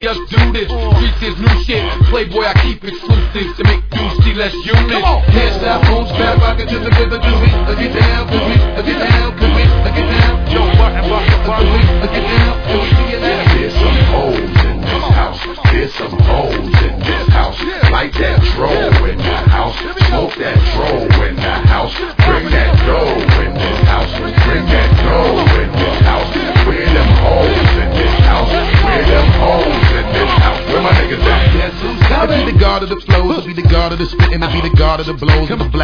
us do this. Streets is new shit. Playboy, I keep exclusives to make you see less units. Hairstyle, boom, strap, rocket to the rhythm, do we? Get down, could we? Get down, could we? Get down, Yo, button, get down, could we see it out? There's some hoes in this house. There's some hoes in this house. Light that dro in the house. Smoke that dro in the house. Bring that dough in this house. Bring that dough in this house. Where them hoes in this house? Where them hoes in this house? Where my niggas at? Guess who's coming? I be the god of the flows, I be the god of the spitting, I be the god of the blows.